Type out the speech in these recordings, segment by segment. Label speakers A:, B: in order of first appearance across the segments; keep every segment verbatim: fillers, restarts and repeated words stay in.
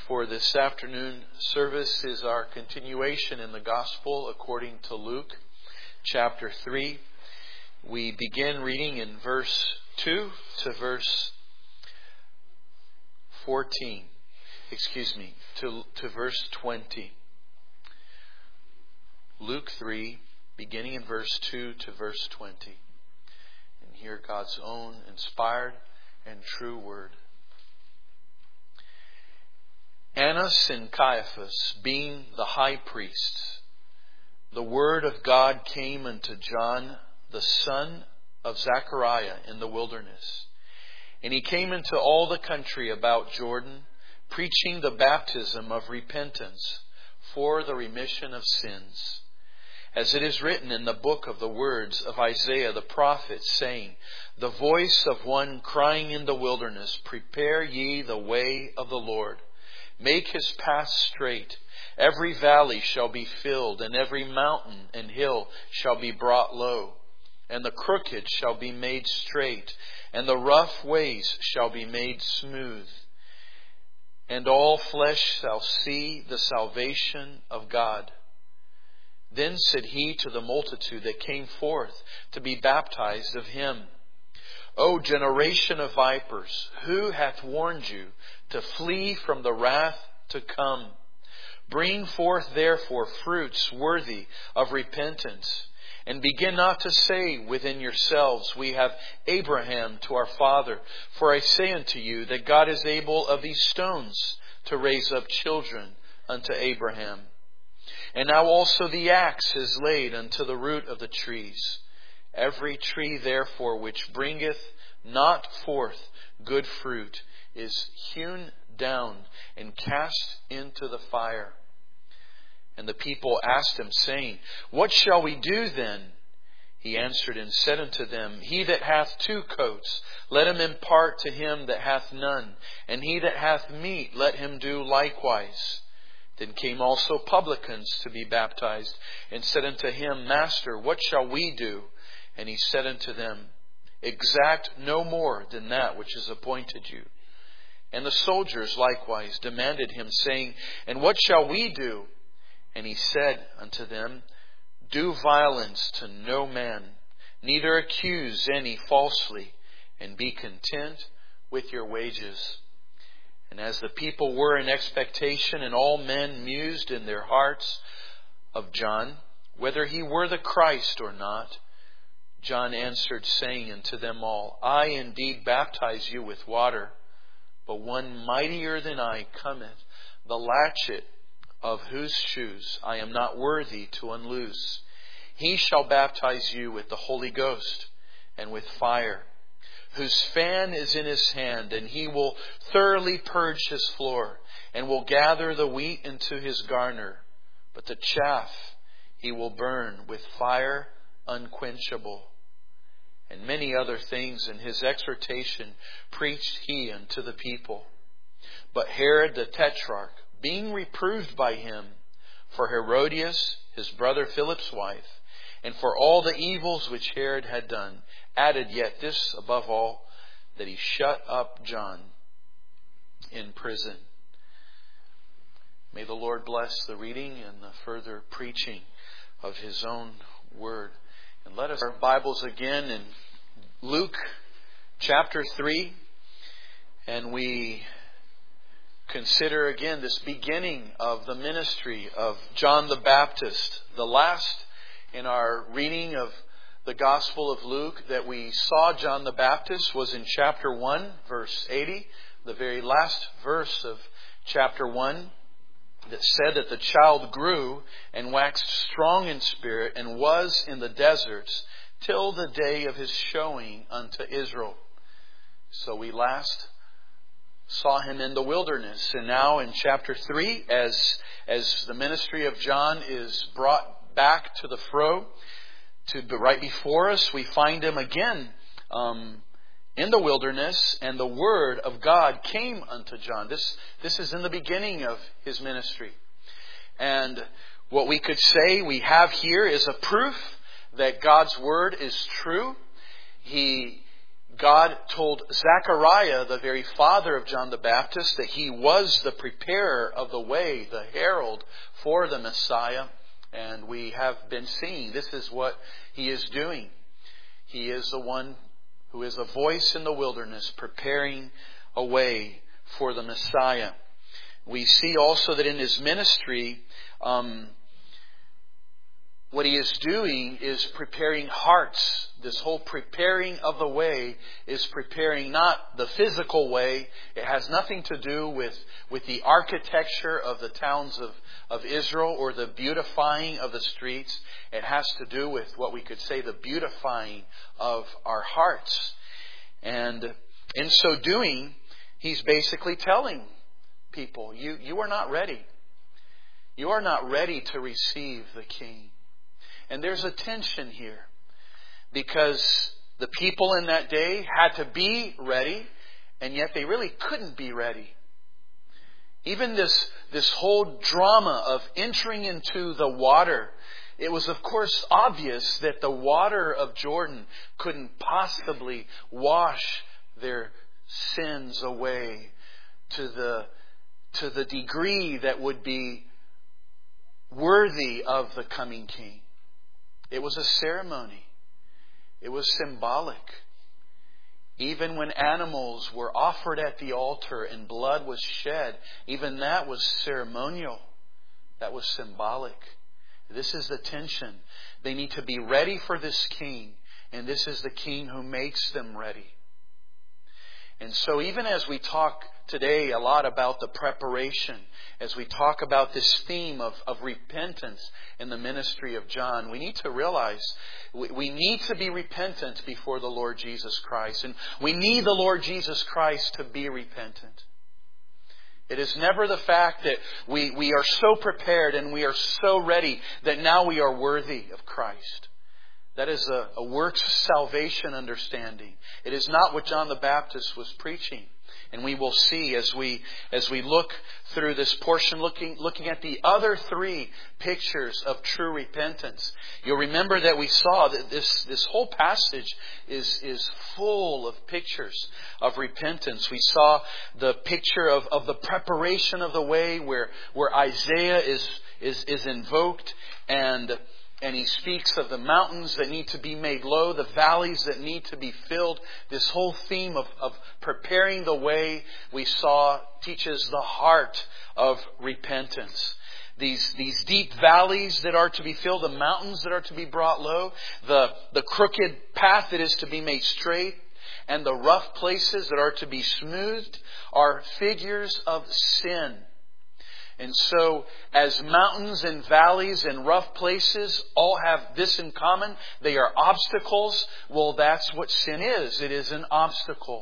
A: for this afternoon service is our continuation in the Gospel according to Luke chapter three. We begin reading in verse two to verse fourteen. Excuse me, to, to verse twenty. Luke three, beginning in verse two to verse twenty. And hear God's own inspired and true word. Annas and Caiaphas, being the high priests, the word of God came unto John, the son of Zechariah, in the wilderness. And he came into all the country about Jordan, preaching the baptism of repentance for the remission of sins. As it is written in the book of the words of Isaiah the prophet, saying, The voice of one crying in the wilderness, Prepare ye the way of the Lord. Make his path straight. Every valley shall be filled, and every mountain and hill shall be brought low. And the crooked shall be made straight, and the rough ways shall be made smooth. And all flesh shall see the salvation of God. Then said he to the multitude that came forth to be baptized of him, O generation of vipers, who hath warned you to flee from the wrath to come? Bring forth therefore fruits worthy of repentance, and begin not to say within yourselves, We have Abraham to our father. For I say unto you that God is able of these stones to raise up children unto Abraham. And now also the axe is laid unto the root of the trees. Every tree therefore which bringeth not forth good fruit is hewn down and cast into the fire. And the people asked him, saying, What shall we do then? He answered and said unto them, He that hath two coats, let him impart to him that hath none, and he that hath meat, let him do likewise. Then came also publicans to be baptized, and said unto him, Master, what shall we do? And he said unto them, Exact no more than that which is appointed you. And the soldiers likewise demanded him, saying, And what shall we do? And he said unto them, Do violence to no man, neither accuse any falsely, and be content with your wages. And as the people were in expectation, and all men mused in their hearts of John, whether he were the Christ or not, John answered, saying unto them all, I indeed baptize you with water, but one mightier than I cometh, the latchet of whose shoes I am not worthy to unloose. He shall baptize you with the Holy Ghost and with fire, whose fan is in his hand, and he will thoroughly purge his floor, and will gather the wheat into his garner, but the chaff he will burn with fire unquenchable. And many other things in his exhortation preached he unto the people. But Herod the Tetrarch, being reproved by him for Herodias, his brother Philip's wife, and for all the evils which Herod had done, added yet this above all, that he shut up John in prison. May the Lord bless the reading and the further preaching of His own word. And let us our Bibles again in Luke chapter three, and we consider again this beginning of the ministry of John the Baptist. The last in our reading of the Gospel of Luke that we saw John the Baptist was in chapter one, verse eighty, the very last verse of chapter one, that said that the child grew and waxed strong in spirit and was in the deserts till the day of his showing unto Israel. So we last saw him in the wilderness. And now in chapter three, as, as the ministry of John is brought back to the fro, to the right before us, we find him again um, in the wilderness, and the word of God came unto John. This, this is in the beginning of his ministry. And what we could say we have here is a proof that God's word is true. He God told Zechariah, the very father of John the Baptist, that he was the preparer of the way, the herald for the Messiah. And we have been seeing this is what he is doing. He is the one who is a voice in the wilderness, preparing a way for the Messiah. We see also that in his ministry, um, what he is doing is preparing hearts. This whole preparing of the way is preparing not the physical way. It has nothing to do with, with the architecture of the towns of, of Israel or the beautifying of the streets. It has to do with what we could say the beautifying of our hearts. And in so doing, he's basically telling people, you, you are not ready. You are not ready to receive the King. And there's a tension here because the people in that day had to be ready, and yet they really couldn't be ready. Even this, this whole drama of entering into the water, it was of course obvious that the water of Jordan couldn't possibly wash their sins away to the, to the degree that would be worthy of the coming King. It was a ceremony. It was symbolic. Even when animals were offered at the altar and blood was shed, even that was ceremonial. That was symbolic. This is the tension. They need to be ready for this King, and this is the King who makes them ready. And so even as we talk today a lot about the preparation, as we talk about this theme of, of repentance in the ministry of John, we need to realize we, we need to be repentant before the Lord Jesus Christ. And we need the Lord Jesus Christ to be repentant. It is never the fact that we, we are so prepared and we are so ready that now we are worthy of Christ. That is a, a works salvation understanding. It is not what John the Baptist was preaching. And we will see as we as we look through this portion, looking looking at the other three pictures of true repentance. You'll remember that we saw that this, this whole passage is, is full of pictures of repentance. We saw the picture of, of the preparation of the way where, where Isaiah is, is, is invoked and And he speaks of the mountains that need to be made low, the valleys that need to be filled. This whole theme of, of preparing the way we saw teaches the heart of repentance. These, these deep valleys that are to be filled, the mountains that are to be brought low, the, the crooked path that is to be made straight, and the rough places that are to be smoothed are figures of sin. And so, as mountains and valleys and rough places all have this in common, they are obstacles. Well, that's what sin is. It is an obstacle.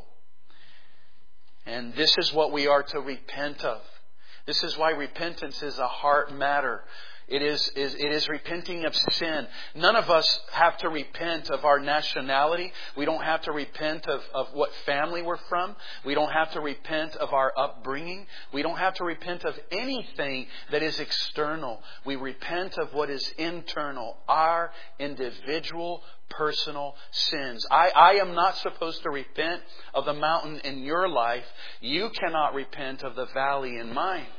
A: And this is what we are to repent of. This is why repentance is a heart matter. It is, is, it is repenting of sin. None of us have to repent of our nationality. We don't have to repent of, of what family we're from. We don't have to repent of our upbringing. We don't have to repent of anything that is external. We repent of what is internal, our individual personal sins. I, I am not supposed to repent of the mountain in your life. You cannot repent of the valley in mine.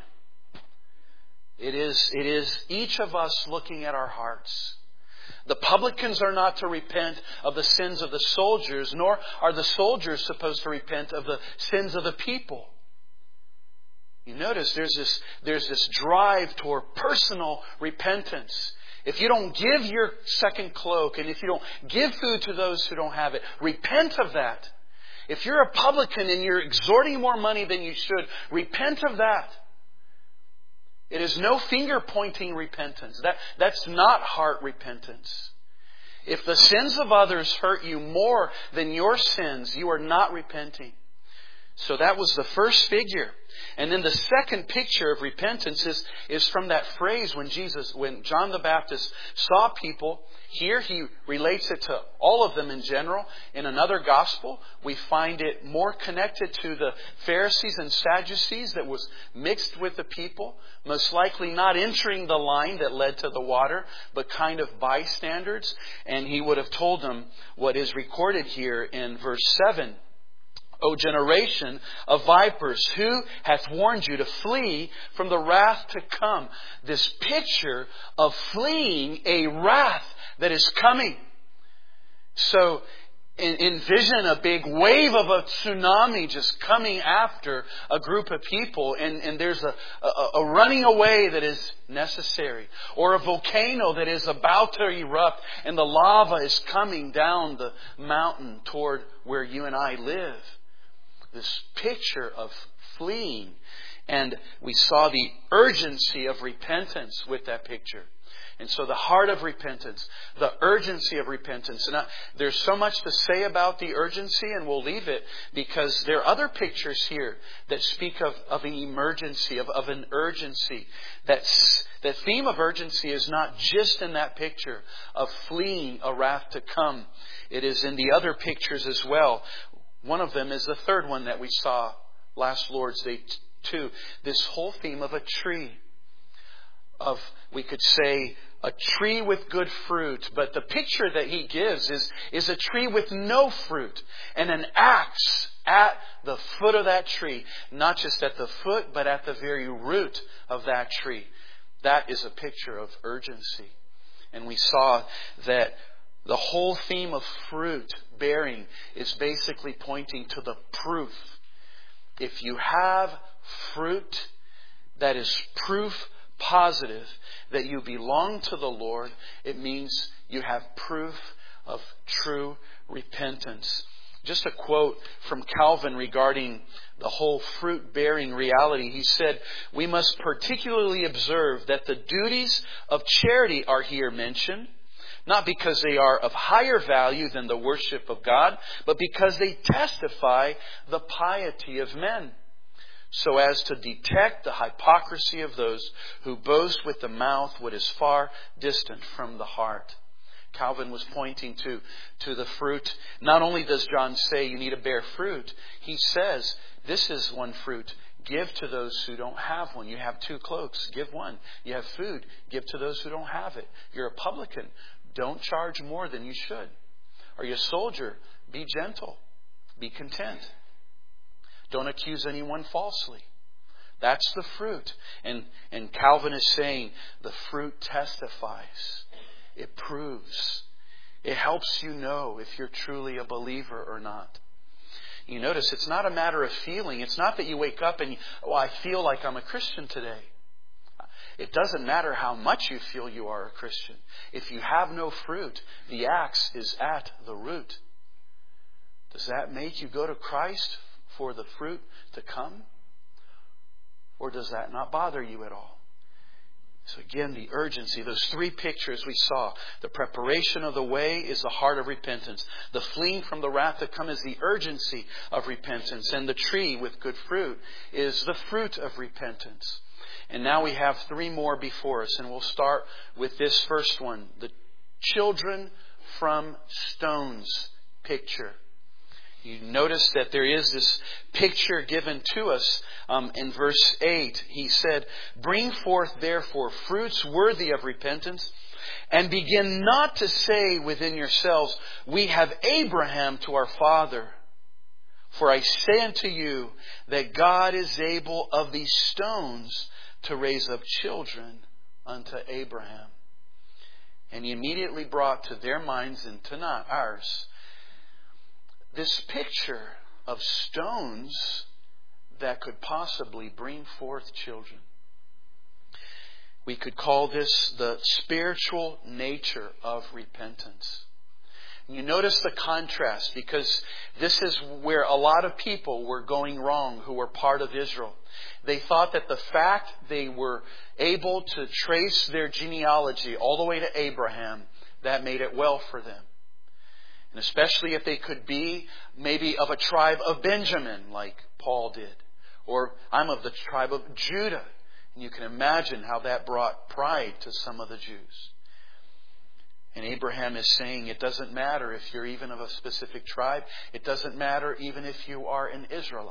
A: It is, it is each of us looking at our hearts. The publicans are not to repent of the sins of the soldiers, nor are the soldiers supposed to repent of the sins of the people. You notice there's this, there's this drive toward personal repentance. If you don't give your second cloak, and if you don't give food to those who don't have it, repent of that. If you're a publican and you're extorting more money than you should, repent of that. It is no finger-pointing repentance. That, that's not heart repentance. If the sins of others hurt you more than your sins, you are not repenting. So that was the first figure.
B: And then the second picture of repentance is, is from that phrase when Jesus, when John the Baptist saw people. Here he relates it to all of them in general. In another gospel, we find it more connected to the Pharisees and Sadducees that was mixed with the people, most likely not entering the line that led to the water, but kind of bystanders. And he would have told them what is recorded here in verse seven. O generation of vipers, who hath warned you to flee from the wrath to come? This picture of fleeing a wrath that is coming. So envision a big wave of a tsunami just coming after a group of people, and, and there's a, a, a running away that is necessary. Or a volcano that is about to erupt and the lava is coming down the mountain toward where you and I live. This picture of fleeing. And we saw the urgency of repentance with that picture. And so the heart of repentance, the urgency of repentance. And I, there's so much to say about the urgency, and we'll leave it because there are other pictures here that speak of, of an emergency, of, of an urgency. That's, the theme of urgency is not just in that picture of fleeing a wrath to come. It is in the other pictures as well. One of them is the third one that we saw last Lord's Day too. This whole theme of a tree. Of, we could say, a tree with good fruit. But the picture that he gives is, is a tree with no fruit. And an axe at the foot of that tree. Not just at the foot, but at the very root of that tree. That is a picture of urgency. And we saw that the whole theme of fruit bearing is basically pointing to the proof. If you have fruit that is proof positive that you belong to the Lord, it means you have proof of true repentance. Just a quote from Calvin regarding the whole fruit-bearing reality. He said, "We must particularly observe that the duties of charity are here mentioned, not because they are of higher value than the worship of God, but because they testify the piety of men, so as to detect the hypocrisy of those who boast with the mouth what is far distant from the heart." Calvin was pointing to, to the fruit. Not only does John say you need to bear fruit, he says this is one fruit. Give to those who don't have one. You have two cloaks. Give one. You have food. Give to those who don't have it. You're a publican. Don't charge more than you should. Are you a soldier? Be gentle. Be content. Don't accuse anyone falsely. That's the fruit. And, and Calvin is saying the fruit testifies. It proves. It helps you know if you're truly a believer or not. You notice it's not a matter of feeling. It's not that you wake up and, oh, I feel like I'm a Christian today. It doesn't matter how much you feel you are a Christian. If you have no fruit, the axe is at the root. Does that make you go to Christ for the fruit to come? Or does that not bother you at all? So again, the urgency, those three pictures we saw. The preparation of the way is the heart of repentance. The fleeing from the wrath to come is the urgency of repentance. And the tree with good fruit is the fruit of repentance. And now we have three more before us, and we'll start with this first one, the children from stones picture. You notice that there is this picture given to us um, in verse eight. He said, "Bring forth therefore fruits worthy of repentance, and begin not to say within yourselves, we have Abraham to our father. For I say unto you that God is able of these stones to raise up children unto Abraham." And he immediately brought to their minds, and to not ours, this picture of stones that could possibly bring forth children. We could call this the spiritual nature of repentance. You notice the contrast, because this is where a lot of people were going wrong who were part of Israel. They thought that the fact they were able to trace their genealogy all the way to Abraham, that made it well for them. And especially if they could be maybe of a tribe of Benjamin, like Paul did, Or I'm of the tribe of Judah. And you can imagine how that brought pride to some of the Jews. And Abraham is saying it doesn't matter if you're even of a specific tribe. It doesn't matter even if you are an Israelite.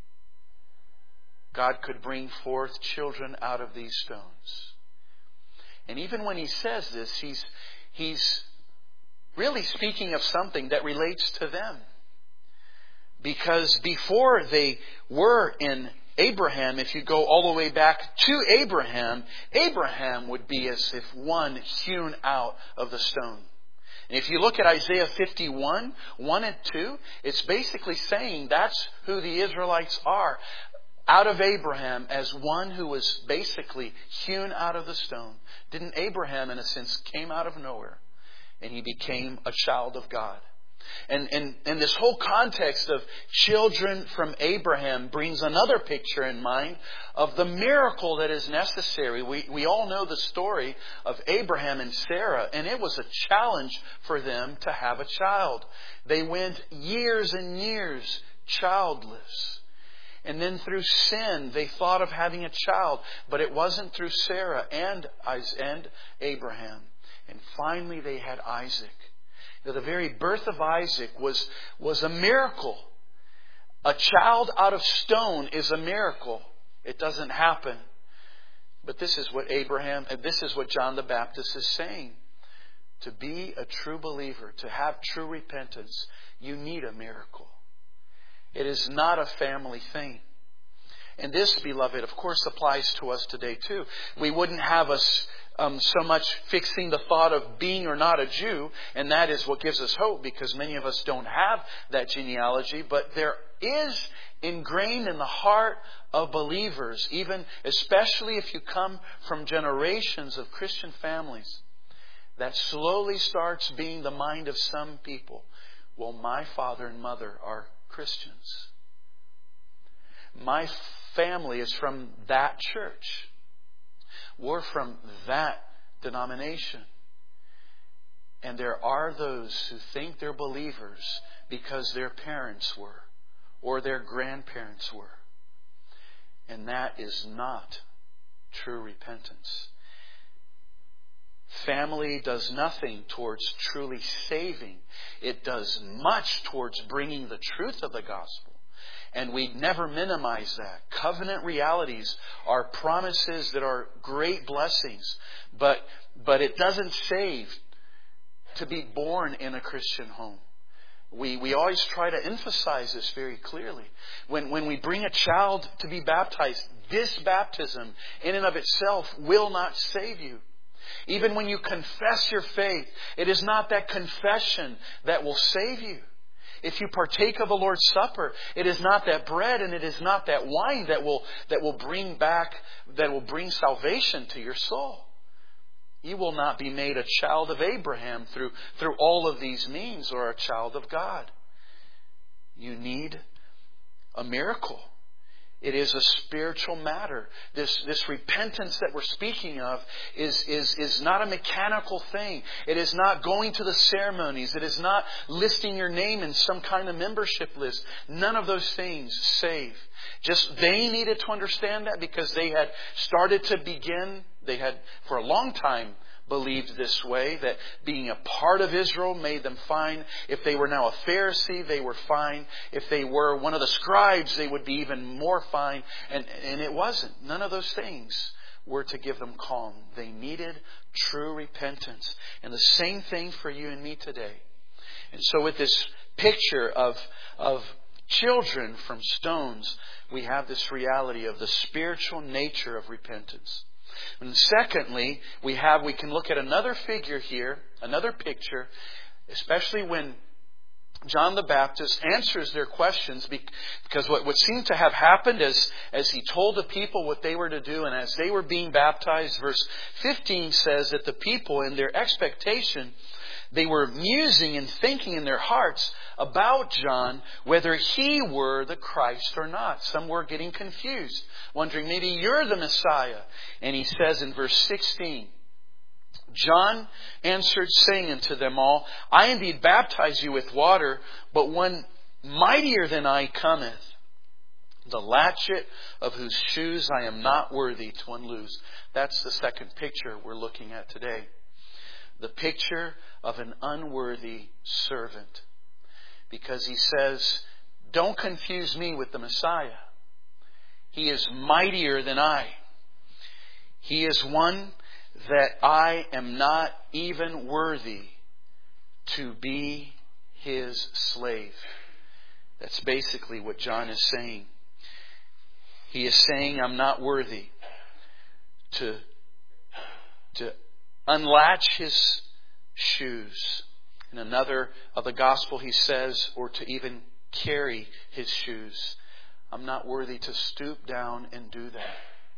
B: God could bring forth children out of these stones. And even when he says this, he's, he's really speaking of something that relates to them. Because before they were in Abraham, if you go all the way back to Abraham, Abraham would be as if one hewn out of the stone. And if you look at Isaiah fifty-one, one and two, it's basically saying that's who the Israelites are. Out of Abraham as one who was basically hewn out of the stone. Didn't Abraham, in a sense, came out of nowhere and he became a child of God. And, and, and this whole context of children from Abraham brings another picture in mind of the miracle that is necessary. We, we all know the story of Abraham and Sarah, and it was a challenge for them to have a child. They went years and years childless. And then through sin, they thought of having a child. But it wasn't through Sarah and, and Abraham. And finally they had Isaac. Now, the very birth of Isaac was, was a miracle. A child out of stone is a miracle. It doesn't happen. But this is what Abraham, and this is what John the Baptist is saying. To be a true believer, to have true repentance, you need a miracle. It is not a family thing. And this, beloved, of course applies to us today too. We wouldn't have us um, so much fixing the thought of being or not a Jew, and that is what gives us hope, because many of us don't have that genealogy. But there is ingrained in the heart of believers, even especially if you come from generations of Christian families, that slowly starts being the mind of some people. Well, my father and mother are Christians. My family is from that church. We're from that denomination. And there are those who think they're believers because their parents were or their grandparents were. And that is not true repentance. Family does nothing towards truly saving. It does much towards bringing the truth of the gospel. And we never minimize that. Covenant realities are promises that are great blessings. But, but it doesn't save to be born in a Christian home. We, we always try to emphasize this very clearly. When, when we bring a child to be baptized, this baptism in and of itself will not save you. Even when you confess your faith, it is not that confession that will save you. If you partake of the Lord's Supper, it is not that bread and it is not that wine that will, that will bring back, that will bring salvation to your soul. You will not be made a child of Abraham through, through all of these means, or a child of God. You need a miracle. It is a spiritual matter. This, this repentance that we're speaking of is, is, is not a mechanical thing. It is not going to the ceremonies. It is not listing your name in some kind of membership list. None of those things save. Just they needed to understand that because they had started to begin, they had for a long time believed this way, that being a part of Israel made them fine. If they were now a Pharisee, they were fine. If they were one of the scribes, they would be even more fine. And, and it wasn't. None of those things were to give them calm. They needed true repentance. And the same thing for you and me today. And so with this picture of, of children from stones, we have this reality of the spiritual nature of repentance. And secondly, we have we can look at another figure here, another picture, especially when John the Baptist answers their questions, because what, what seemed to have happened as, as he told the people what they were to do, and as they were being baptized, verse fifteen says that the people, in their expectation, they were musing and thinking in their hearts about John, whether he were the Christ or not. Some were getting confused, wondering, maybe you're the Messiah. And he says in verse sixteen, John answered, saying unto them all, I indeed baptize you with water, but one mightier than I cometh,
A: the latchet of whose shoes I am not worthy to unloose. That's the second picture we're looking at today. The picture of an unworthy servant. Because he says, don't confuse me with the Messiah. He is mightier than I. He is one that I am not even worthy to be His slave. That's basically what John is saying. He is saying, I'm not worthy to, to unlatch His shoes. In another of the gospel he says, or to even carry His shoes. I'm not worthy to stoop down and do that.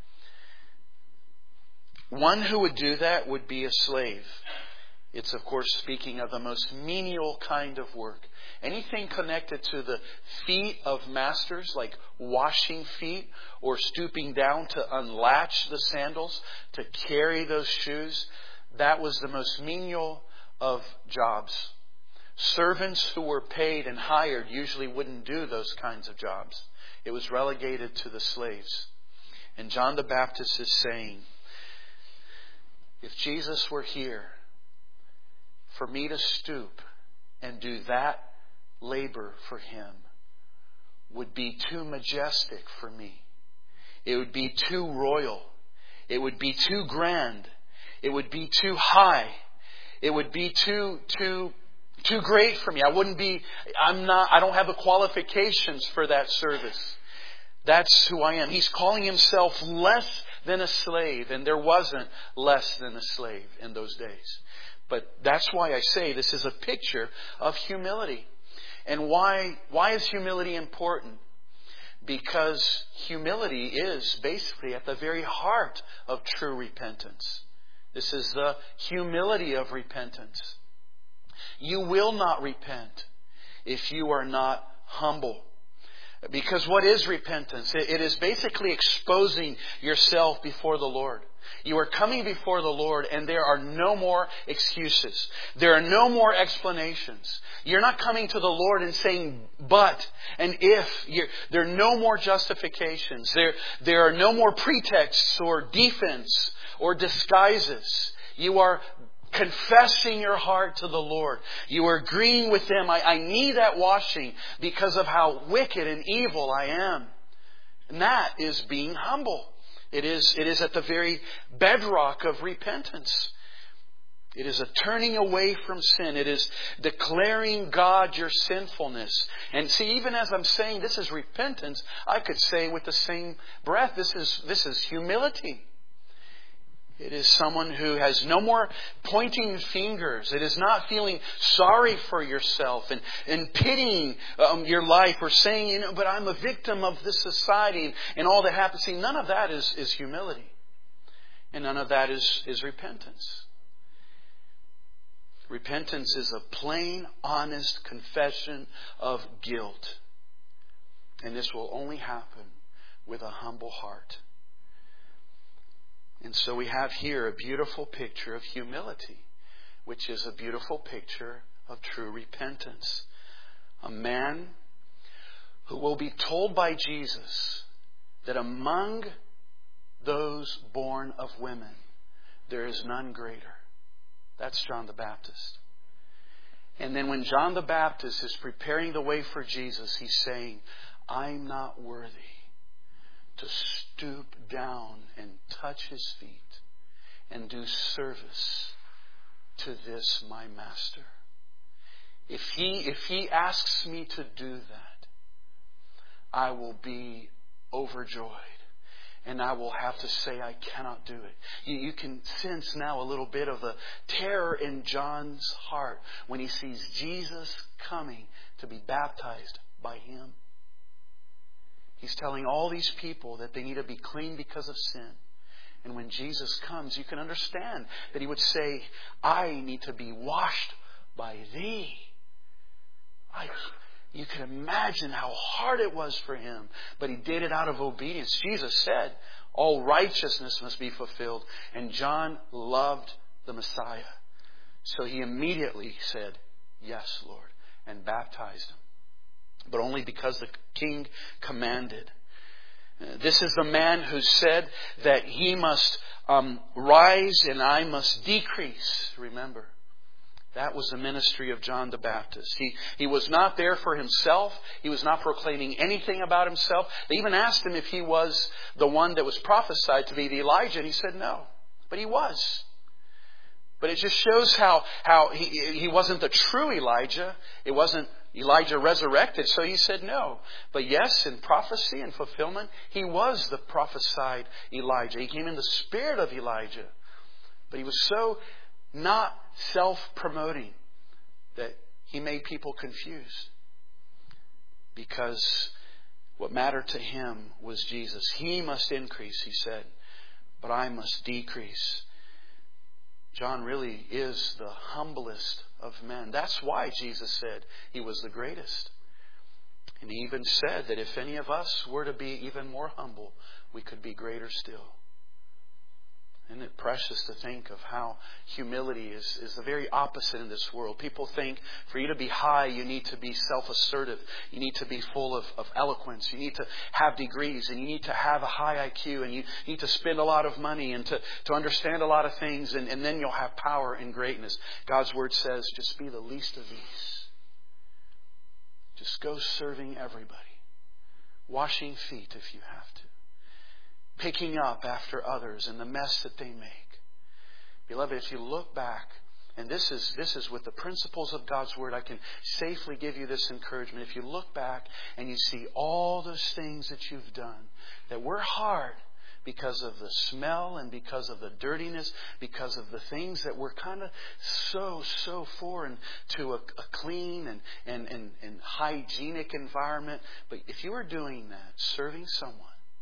A: One who would do that would be a slave. It's, of course, speaking of the most menial kind of work. Anything connected to the feet of masters, like washing feet or stooping down to unlatch the sandals, to carry those shoes, that was the most menial of jobs. Servants who were paid and hired usually wouldn't do those kinds of jobs. It was relegated to the slaves. And John the Baptist is saying, if Jesus were here, for me to stoop and do that labor for Him would be too majestic for me. It would be too royal. It would be too grand. It would be too high. It would be too, too, too great for me. I wouldn't be, I'm not, I don't have the qualifications for that service. That's who I am. He's calling Himself less than a slave, and there wasn't less than a slave in those days. But that's why I say this is a picture of humility. And why, why is humility important? Because humility is basically at the very heart of true repentance. This is the humility of repentance. You will not repent if you are not humble. Because what is repentance? It is basically exposing yourself before the Lord. You are coming before the Lord and there are no more excuses. There are no more explanations. You're not coming to the Lord and saying, but, and if. You're, there are no more justifications. There, there are no more pretexts or defense or disguises. You are confessing your heart to the Lord. You are agreeing with Him. I, I need that washing because of how wicked and evil I am. And that is being humble. It is, it is at the very bedrock of repentance. It is a turning away from sin. It is declaring God your sinfulness. And see, even as I'm saying this is repentance, I could say with the same breath, this is, this is humility. It is someone who has no more pointing fingers. It is not feeling sorry for yourself and, and pitying um, your life or saying, you know, but I'm a victim of this society and, and all that happens. See, none of that is, is humility. And none of that is, is repentance. Repentance is a plain, honest confession of guilt. And this will only happen with a humble heart. And so we have here a beautiful picture of humility, which is a beautiful picture of true repentance. A man who will be told by Jesus that among those born of women, there is none greater. That's John the Baptist. And then when John the Baptist is preparing the way for Jesus, he's saying, I'm not worthy to stoop down and touch His feet and do service to this my Master. If he, if he asks me to do that, I will be overjoyed. And I will have to say I cannot do it. You, you can sense now a little bit of the terror in John's heart when he sees Jesus coming to be baptized by Him. He's telling all these people that they need to be clean because of sin. And when Jesus comes, you can understand that He would say, I need to be washed by Thee. I, you can imagine how hard it was for Him. But He did it out of obedience. Jesus said, all righteousness must be fulfilled. And John loved the Messiah. So he immediately said, yes, Lord, and baptized him. But only because the king commanded.
B: This is the man who said that he must um, rise and I must decrease. Remember, that was the ministry of John the Baptist. He, he was not there for himself. He was not proclaiming anything about himself. They even asked him if he was the one that was prophesied to be the Elijah, and he said no. But he was. But it just shows how, how he, he wasn't the true Elijah. It wasn't Elijah resurrected, so he said no. But yes, in prophecy and fulfillment, he was the prophesied Elijah. He came in the spirit of Elijah. But he was so not self-promoting that he made people confused. Because what mattered to him was Jesus. He must increase, he said, but I must decrease. John really is the humblest of men. That's why Jesus said he was the greatest. And he even said that if any of us were to be even more humble, we could be greater still. Isn't it precious to think of how humility is, is the very opposite in this world? People think for you to be high, you need to be self-assertive. You need to be full of, of eloquence. You need to have degrees, and you need to have a high I Q, and you need to spend a lot of money and to, to understand a lot of things, and, and then you'll have power and greatness. God's Word says, just be the least of these. Just go serving everybody. Washing feet if you have to. Picking up after others and the mess that they make. Beloved, if you look back, and this is this is with the principles of God's Word, I can safely give you this encouragement. If you look back and you see all those things that you've done that were hard because of the smell and because of the dirtiness, because of the things that were kind of so, so foreign to a, a clean and, and, and, and hygienic environment. But if you were doing that, serving someone,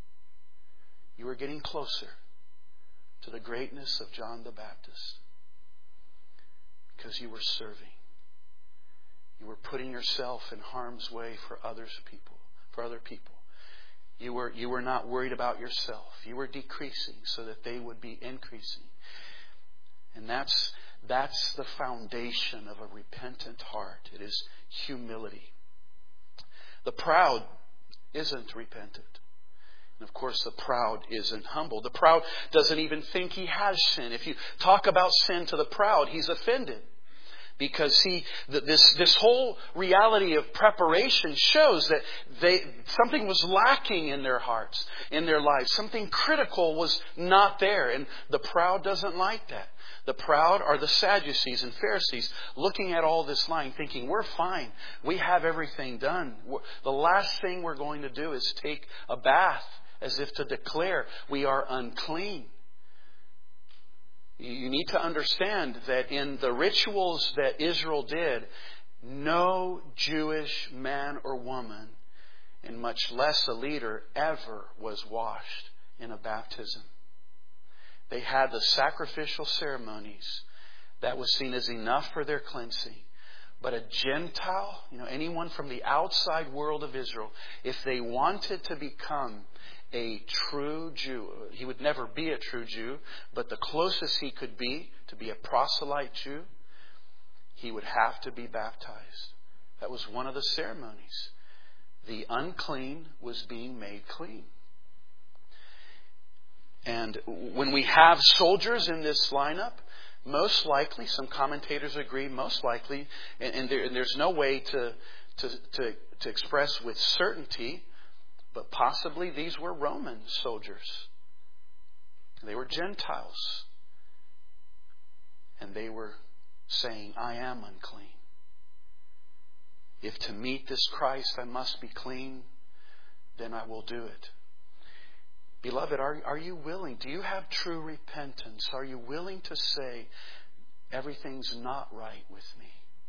B: you were getting closer to the greatness of John the Baptist because you were serving. You were putting yourself in harm's way for others people, for other people. You were you were not worried about yourself. You were decreasing so that they would be increasing. And that's that's the foundation of a repentant heart. It is humility. The proud isn't repentant. And of course, the proud isn't humble. The proud doesn't even think he has sin. If you talk about sin to the proud, he's offended. Because he, this, this whole reality of preparation shows that they, something was lacking in their hearts, in their lives. Something critical was not there. And the proud doesn't like that. The proud are the Sadducees and Pharisees looking at all this lying, thinking, we're fine. We have everything done. The last thing we're going to do is take a bath, as if to declare we are unclean. You need to understand that in the rituals that Israel did, no Jewish man or woman, and much less a leader, ever was washed in a baptism. They had the sacrificial ceremonies. That was seen as enough for their cleansing. But a Gentile, you know, anyone from the outside world of Israel, if they wanted to become a true Jew, he would never be a true Jew, but the closest he could be to be a proselyte Jew, he would have to be baptized. That was one of the ceremonies. The unclean was being made clean. And when we have soldiers in this lineup, most likely, some commentators agree, most likely, and, and, there, and there's no way to, to, to, to express with certainty, but possibly these were Roman soldiers. They were Gentiles. And they were saying, I am unclean. If to meet this Christ I must be clean, then I will do it. Beloved, are, are you willing? Do you have true repentance? Are you willing to say, everything's not right with me?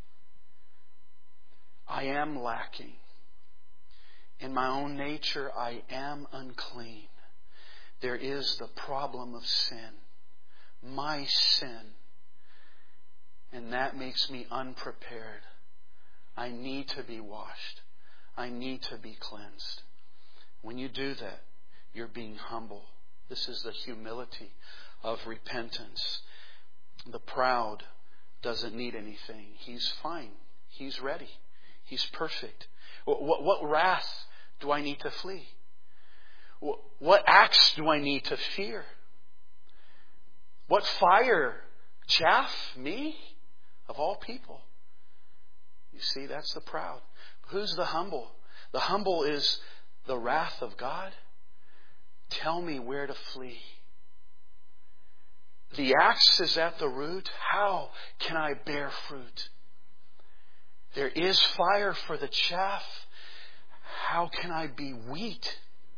B: I am lacking. In my own nature, I am unclean. There is the problem of sin. My sin. And that makes me unprepared. I need to be washed. I need to be cleansed. When you do that, you're being humble. This is the humility of repentance. The proud doesn't need anything. He's fine. He's ready. He's perfect. What, what, what wrath do I need to flee? what acts do I need to fear? What fire? Chaff? Me? Of all people. You see, that's the proud. Who's the humble? The humble is the wrath of God. Tell me where to flee. The axe is at the root. How can I bear fruit? There is fire for the chaff. How can I be wheat?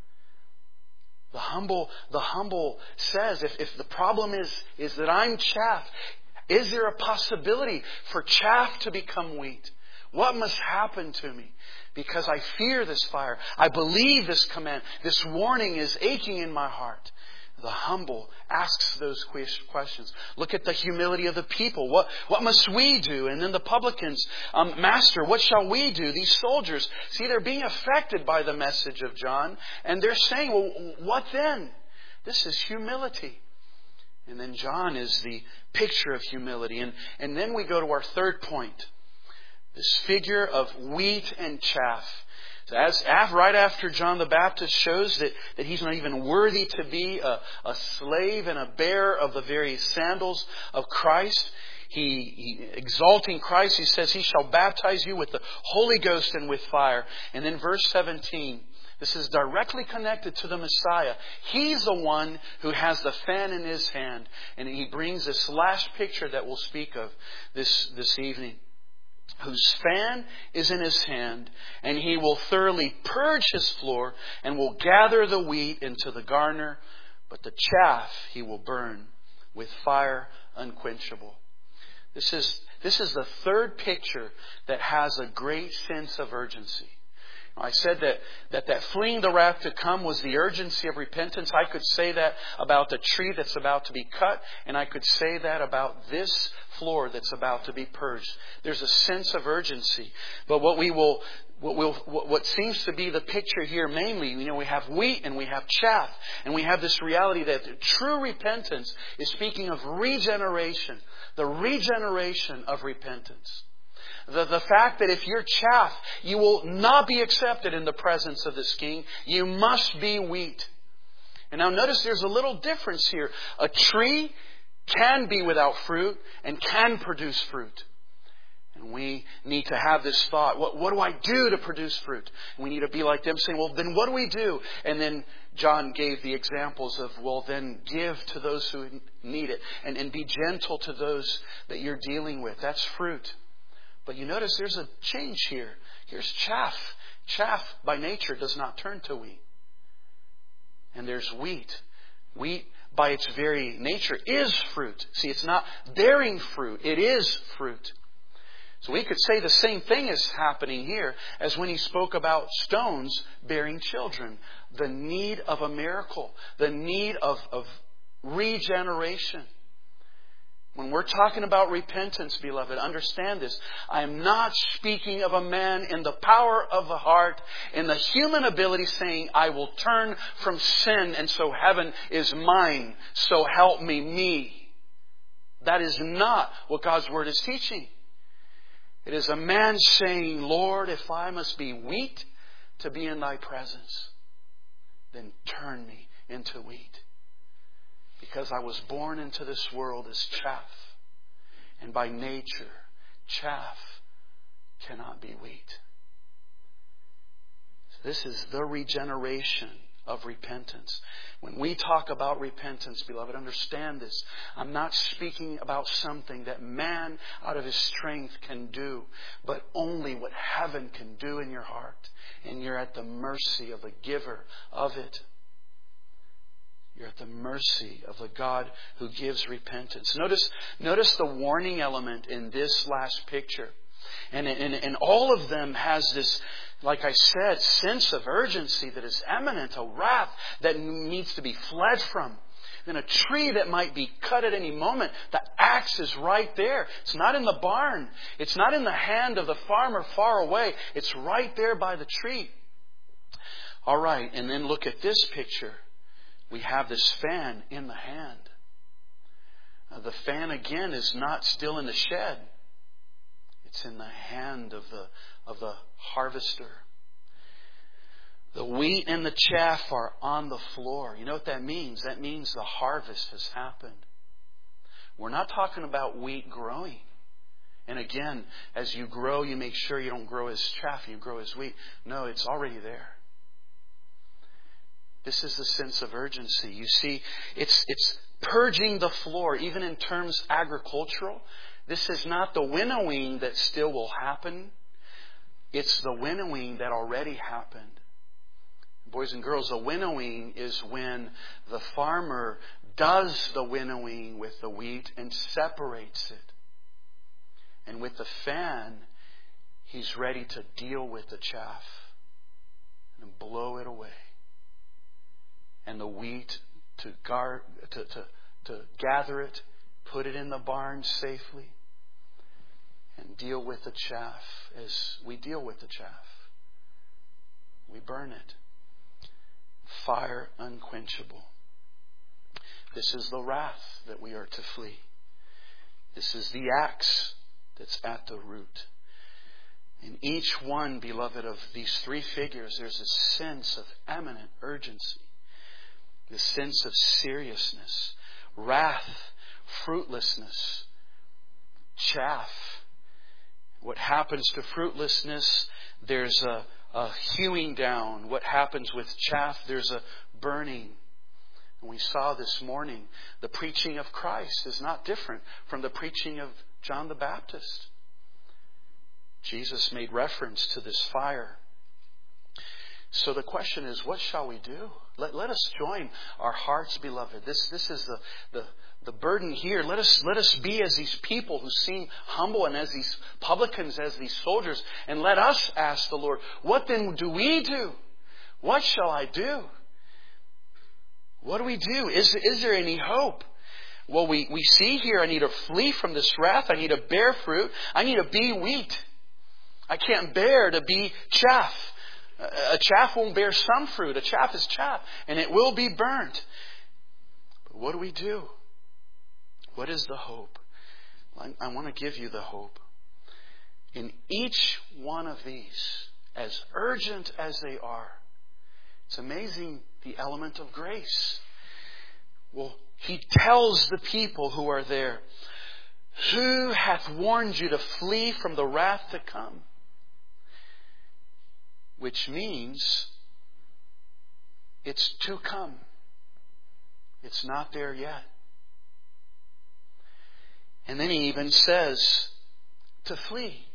B: The humble, the humble says, if, if the problem is, is that I'm chaff, is there a possibility for chaff to become wheat? What must happen to me? Because I fear this fire. I believe this command. This warning is aching in my heart. The humble asks those questions. Look at the humility of the people. What, what must we do? And then the publicans, um, Master, what shall we do? These soldiers, see, they're being affected by the message of John. And they're saying, well, what then? This is humility. And then John is the picture of humility. And, and then we go to our third point. This figure of wheat and chaff. So as, as right after John the Baptist shows that, that he's not even worthy to be a, a slave and a bearer of the very sandals of Christ, he, he exalting Christ, he says, He shall baptize you with the Holy Ghost and with fire. And then verse seventeen, this is directly connected to the Messiah. He's the one who has the fan in his hand. And he brings this last picture that we'll speak of this, this evening. Whose fan is in his hand, and he will thoroughly purge his floor, and will gather the wheat into the garner, but the chaff he will burn with fire unquenchable. This is, this is the third picture that has a great sense of urgency. I said that, that that fleeing the wrath to come was the urgency of repentance. I could say that about the tree that's about to be cut, and I could say that about this floor that's about to be purged. There's a sense of urgency. But what we will, what will, what seems to be the picture here mainly, you know, we have wheat and we have chaff, and we have this reality that true repentance is speaking of regeneration, the regeneration of repentance. The, the fact that if you're chaff, you will not be accepted in the presence of this King. You must be wheat. And now notice there's a little difference here. A tree can be without fruit and can produce fruit. And we need to have this thought. What, what do I do to produce fruit? We need to be like them saying, well, then what do we do? And then John gave the examples of, well, then give to those who need it. And, and be gentle to those that you're dealing with. That's fruit. But you notice there's a change here. Here's chaff. Chaff by nature does not turn to wheat. And there's wheat. Wheat by its very nature is fruit. See, it's not bearing fruit. It is fruit. So we could say the same thing is happening here as when he spoke about stones bearing children. The need of a miracle. The need of, of regeneration. When we're talking about repentance, beloved, understand this. I am not speaking of a man in the power of the heart, in the human ability saying, I will turn from sin and so heaven is mine. So help me, me. That is not what God's Word is teaching. It is a man saying, Lord, if I must be wheat to be in Thy presence, then turn me into wheat. Because I was born into this world as chaff. And by nature, chaff cannot be wheat. So this is the regeneration of repentance. When we talk about repentance, beloved, understand this. I'm not speaking about something that man out of his strength can do, but only what heaven can do in your heart. And you're at the mercy of the giver of it. You're at the mercy of the God who gives repentance. Notice, notice the warning element in this last picture. And, and, and all of them has this, like I said, sense of urgency that is imminent, a wrath that needs to be fled from. Then a tree that might be cut at any moment, the axe is right there. It's not in the barn. It's not in the hand of the farmer far away. It's right there by the tree. All right, and then look at this picture. We have this fan in the hand. Uh, the fan again is not still in the shed. It's in the hand of the of the harvester. The wheat and the chaff are on the floor. You know what that means? That means the harvest has happened. We're not talking about wheat growing. And again, as you grow, you make sure you don't grow as chaff, you grow as wheat. No, it's already there. This is the sense of urgency. You see, it's it's purging the floor, even in terms agricultural. This is not the winnowing that still will happen. It's the winnowing that already happened. Boys and girls, the winnowing is when the farmer does the winnowing with the wheat and separates it. And with the fan, he's ready to deal with the chaff and blow it away. And the wheat to, guard, to, to, to gather it, put it in the barn safely, and deal with the chaff as we deal with the chaff. We burn it. Fire unquenchable. This is the wrath that we are to flee. This is the axe that's at the root. In each one, beloved, of these three figures, there's a sense of eminent urgency. The sense of seriousness, wrath, fruitlessness, chaff. What happens to fruitlessness, there's a, a hewing down. What happens with chaff, there's a burning. And we saw this morning, the preaching of Christ is not different from the preaching of John the Baptist. Jesus made reference to this fire. So the question is, what shall we do? Let, let us join our hearts, beloved. This, this is the, the, the burden here. Let us, let us be as these people who seem humble and as these publicans, as these soldiers. And let us ask the Lord, what then do we do? What shall I do? What do we do? Is, is there any hope? Well, we, we see here, I need to flee from this wrath. I need to bear fruit. I need to be wheat. I can't bear to be chaff. A chaff won't bear some fruit. A chaff is chaff, and it will be burnt. But what do we do? What is the hope? I, I want to give you the hope. In each one of these, as urgent as they are, it's amazing the element of grace. Well, he tells the people who are there, who hath warned you to flee from the wrath to come? Which means it's to come. It's not there yet. And then he even says to flee.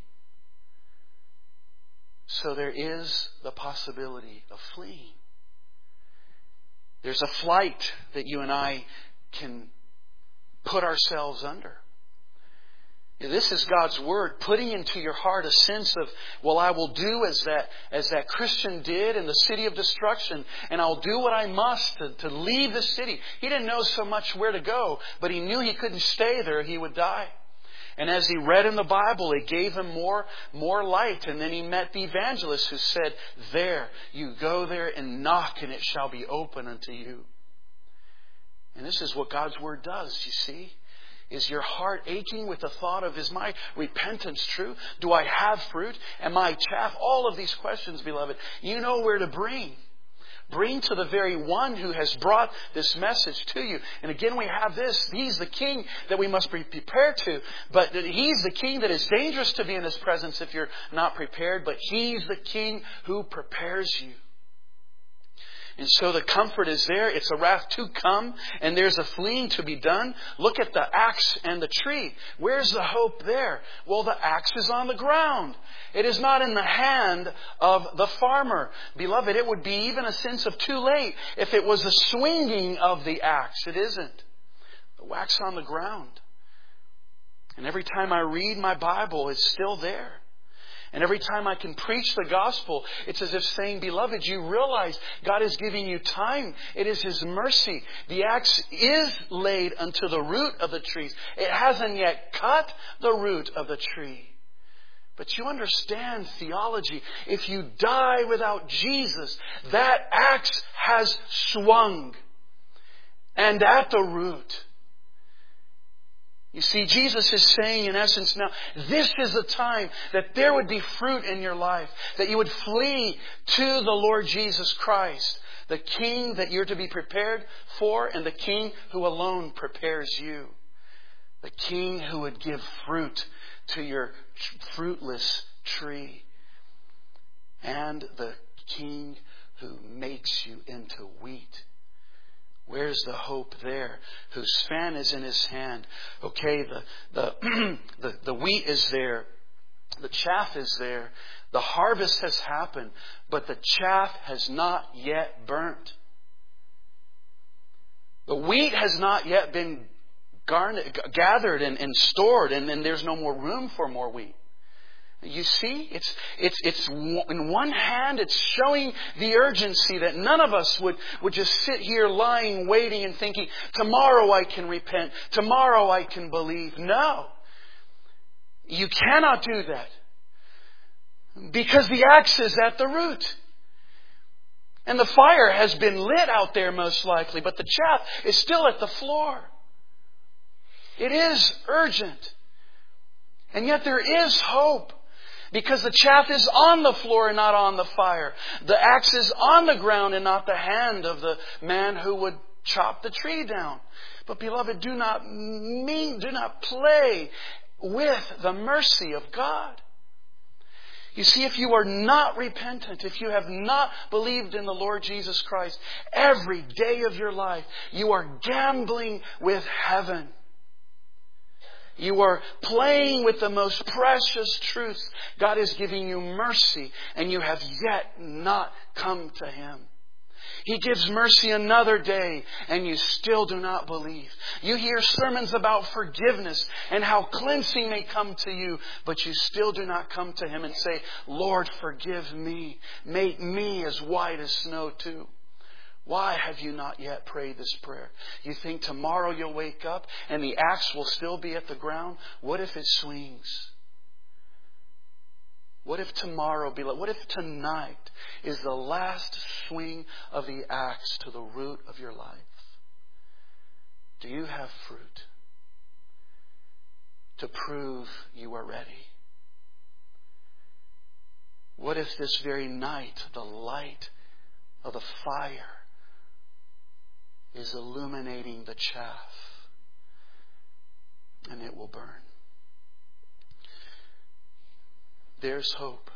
B: So there is the possibility of fleeing. There's a flight that you and I can put ourselves under. This is God's Word putting into your heart a sense of, well, I will do as that as that Christian did in the city of destruction, and I'll do what I must to, to leave the city. He didn't know so much where to go, but he knew he couldn't stay there. He would die. And as he read in the Bible, it gave him more, more light. And then he met the evangelist who said, there, you go there and knock, and it shall be open unto you. And this is what God's Word does, you see. Is your heart aching with the thought of, is my repentance true? Do I have fruit? Am I chaff? All of these questions, beloved, you know where to bring. Bring to the very one who has brought this message to you. And again, we have this. He's the King that we must be prepared to. But He's the King that is dangerous to be in His presence if you're not prepared. But He's the King who prepares you. And so the comfort is there. It's a wrath to come. And there's a fleeing to be done. Look at the axe and the tree. Where's the hope there? Well, the axe is on the ground. It is not in the hand of the farmer. Beloved, it would be even a sense of too late if it was the swinging of the axe. It isn't. The wax on the ground. And every time I read my Bible, it's still there. And every time I can preach the gospel, it's as if saying, beloved, you realize God is giving you time. It is His mercy. The axe is laid unto the root of the trees. It hasn't yet cut the root of the tree. But you understand theology. If you die without Jesus, that axe has swung. And at the root. You see, Jesus is saying in essence now, this is the time that there would be fruit in your life, that you would flee to the Lord Jesus Christ, the King that you're to be prepared for, and the King who alone prepares you. The King who would give fruit to your fruitless tree. And the King who makes you into wheat. Where's the hope there? Whose fan is in his hand. Okay, the, the, the, the wheat is there. The chaff is there. The harvest has happened. But the chaff has not yet burnt. The wheat has not yet been garnered, gathered and, and stored. And then there's no more room for more wheat. You see, it's, it's, it's, in one hand, it's showing the urgency that none of us would, would just sit here lying, waiting and thinking, tomorrow I can repent, tomorrow I can believe. No. You cannot do that. Because the axe is at the root. And the fire has been lit out there most likely, but the chaff is still at the floor. It is urgent. And yet there is hope. Because the chaff is on the floor and not on the fire. The axe is on the ground and not the hand of the man who would chop the tree down. But beloved, do not mean, do not play with the mercy of God. You see, if you are not repentant, if you have not believed in the Lord Jesus Christ, every day of your life, you are gambling with heaven. You are playing with the most precious truths. God is giving you mercy, and you have yet not come to Him. He gives mercy another day, and you still do not believe. You hear sermons about forgiveness and how cleansing may come to you, but you still do not come to Him and say, Lord, forgive me. Make me as white as snow too. Why have you not yet prayed this prayer? You think tomorrow you'll wake up and the axe will still be at the ground? What if it swings? What if tomorrow, what if tonight is the last swing of the axe to the root of your life? Do you have fruit to prove you are ready? What if this very night the light of the fire is illuminating the chaff, and it will burn? There's hope.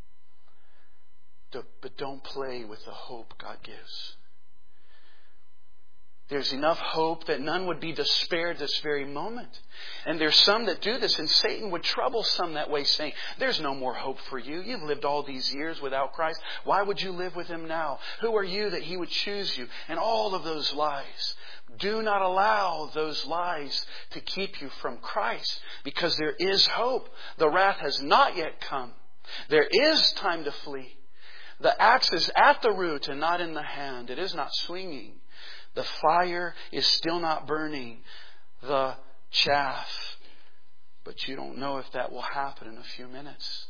B: But don't play with the hope God gives. There's enough hope that none would be despaired this very moment. And there's some that do this, and Satan would trouble some that way, saying, there's no more hope for you. You've lived all these years without Christ. Why would you live with Him now? Who are you that He would choose you? And all of those lies. Do not allow those lies to keep you from Christ, because there is hope. The wrath has not yet come. There is time to flee. The axe is at the root and not in the hand. It is not swinging. The fire is still not burning the chaff. But you don't know if that will happen in a few minutes.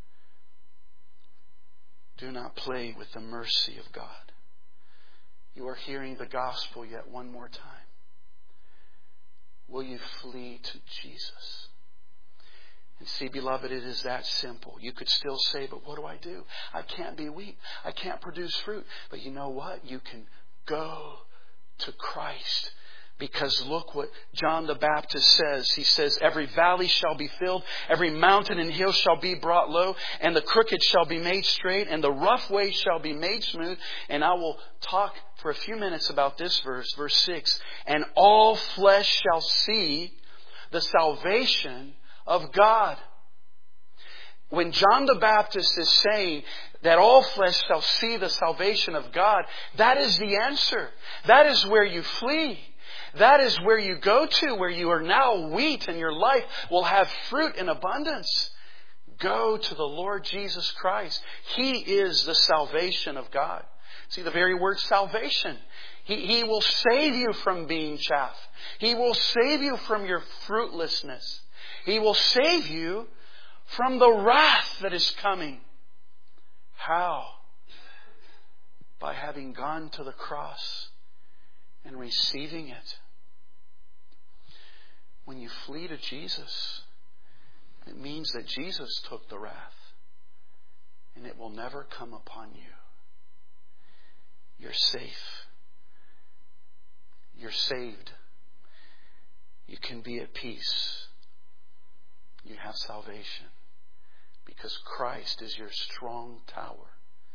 B: Do not play with the mercy of God. You are hearing the gospel yet one more time. Will you flee to Jesus? And see, beloved, it is that simple. You could still say, but what do I do? I can't be wheat. I can't produce fruit. But you know what? You can go to Christ. Because look what John the Baptist says. He says, every valley shall be filled, every mountain and hill shall be brought low, and the crooked shall be made straight, and the rough way shall be made smooth. And I will talk for a few minutes about this verse, verse six. And all flesh shall see the salvation of God. When John the Baptist is saying that all flesh shall see the salvation of God, that is the answer. That is where you flee. That is where you go to, where you are now wheat and your life will have fruit in abundance. Go to the Lord Jesus Christ. He is the salvation of God. See, the very word salvation. He, he will save you from being chaff. He will save you from your fruitlessness. He will save you from the wrath that is coming. How? By having gone to the cross and receiving it. When you flee to Jesus, it means that Jesus took the wrath. And it will never come upon you. You're safe. You're saved. You can be at peace. You have salvation. Because Christ is your strong tower.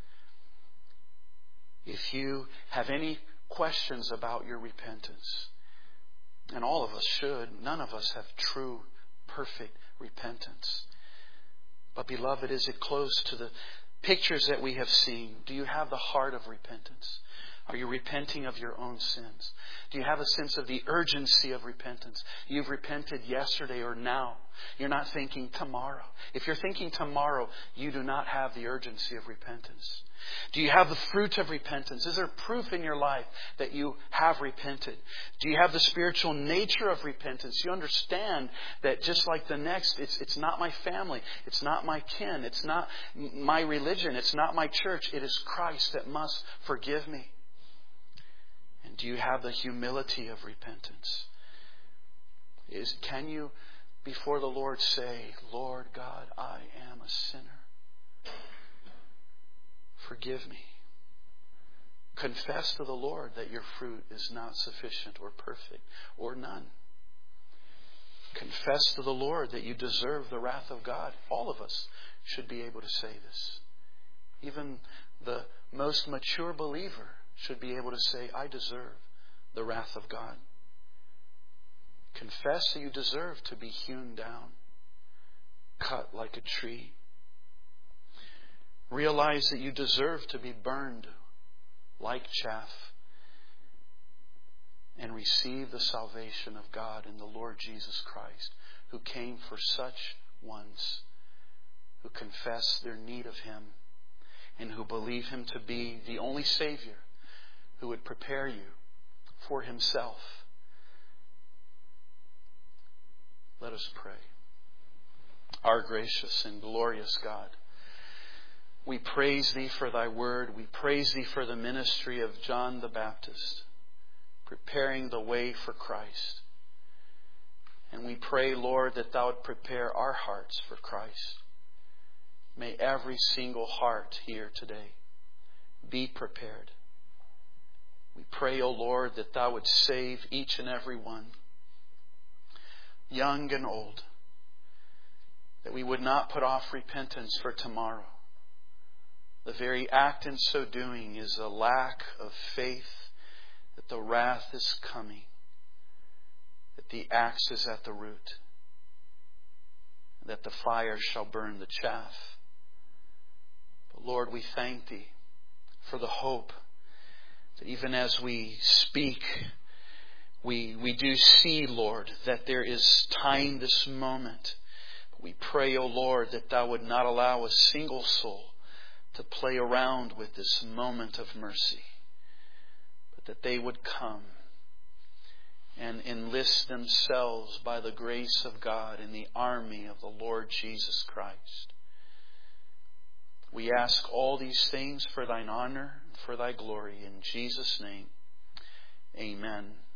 B: If you have any questions about your repentance, and all of us should, none of us have true, perfect repentance. But beloved, is it close to the pictures that we have seen? Do you have the heart of repentance? Are you repenting of your own sins? Do you have a sense of the urgency of repentance? You've repented yesterday or now. You're not thinking tomorrow. If you're thinking tomorrow, you do not have the urgency of repentance. Do you have the fruit of repentance? Is there proof in your life that you have repented? Do you have the spiritual nature of repentance? You understand that just like the next, it's, it's not my family. It's not my kin. It's not my religion. It's not my church. It is Christ that must forgive me. And do you have the humility of repentance? Is, can you, before the Lord, say, Lord God, I am a sinner. Forgive me. Confess to the Lord that your fruit is not sufficient or perfect or none. Confess to the Lord that you deserve the wrath of God. All of us should be able to say this. Even the most mature believer should be able to say, I deserve the wrath of God. Confess that you deserve to be hewn down, cut like a tree. Realize that you deserve to be burned like chaff, and receive the salvation of God in the Lord Jesus Christ, who came for such ones who confess their need of Him and who believe Him to be the only Savior who would prepare you for Himself. Let us pray. Our gracious and glorious God, we praise Thee for Thy word. We praise Thee for the ministry of John the Baptist, preparing the way for Christ. And we pray, Lord, that Thou would prepare our hearts for Christ. May every single heart here today be prepared. We pray, O Lord, that Thou would save each and every one, young and old, that we would not put off repentance for tomorrow. The very act in so doing is a lack of faith that the wrath is coming, that the axe is at the root, that the fire shall burn the chaff. But Lord, we thank Thee for the hope that even as we speak, we, we do see, Lord, that there is time this moment. We pray, O Lord, that Thou would not allow a single soul to play around with this moment of mercy, but that they would come and enlist themselves by the grace of God in the army of the Lord Jesus Christ. We ask all these things for Thine honor and for Thy glory. In Jesus' name, amen.